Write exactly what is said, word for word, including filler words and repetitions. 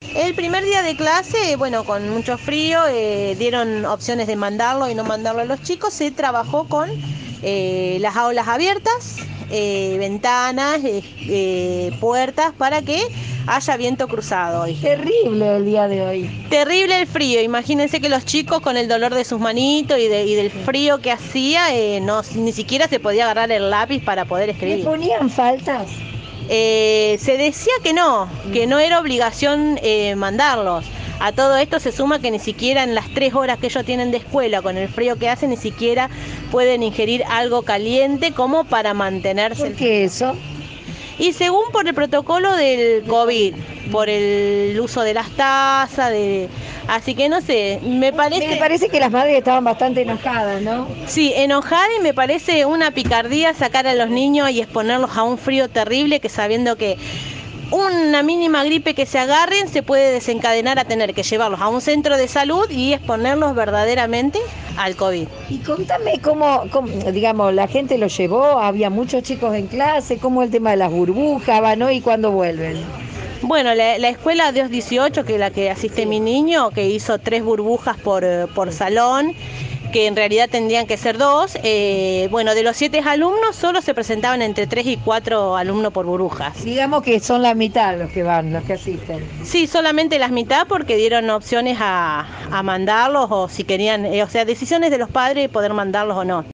El primer día de clase, bueno, con mucho frío, eh, dieron opciones de mandarlo y no mandarlo a los chicos. Se trabajó con eh, las aulas abiertas, eh, ventanas, eh, eh, puertas, para que haya viento cruzado, dijeron. Terrible el día de hoy. Terrible el frío, imagínense que los chicos con el dolor de sus manitos y, de, y del frío que hacía, eh, no, ni siquiera se podía agarrar el lápiz para poder ¿Le escribir. ponían faltas? Eh, se decía que no, que no era obligación eh, mandarlos. A todo esto se suma que ni siquiera en las tres horas que ellos tienen de escuela, con el frío que hace, ni siquiera pueden ingerir algo caliente como para mantenerse. ¿Por qué eso? Y según por el protocolo del COVID, por el uso de las tazas, de... así que no sé, me parece... Me parece que las madres estaban bastante enojadas, ¿no? Sí, enojada, y me parece una picardía sacar a los niños y exponerlos a un frío terrible, que sabiendo que una mínima gripe que se agarren se puede desencadenar a tener que llevarlos a un centro de salud y exponerlos verdaderamente al COVID. Y contame cómo, cómo, digamos, la gente lo llevó, había muchos chicos en clase, cómo el tema de las burbujas, van hoy y cuándo vuelven. Bueno, la, la escuela Dios dieciocho, que es la que asiste Sí. mi niño, que hizo tres burbujas por, eh, por salón, que en realidad tendrían que ser dos. Eh, bueno, de los siete alumnos solo se presentaban entre tres y cuatro alumnos por burbujas. Digamos que son la mitad los que van, los que asisten. Sí, solamente las mitad, porque dieron opciones a, a mandarlos, o si querían, eh, o sea, decisiones de los padres de poder mandarlos o no.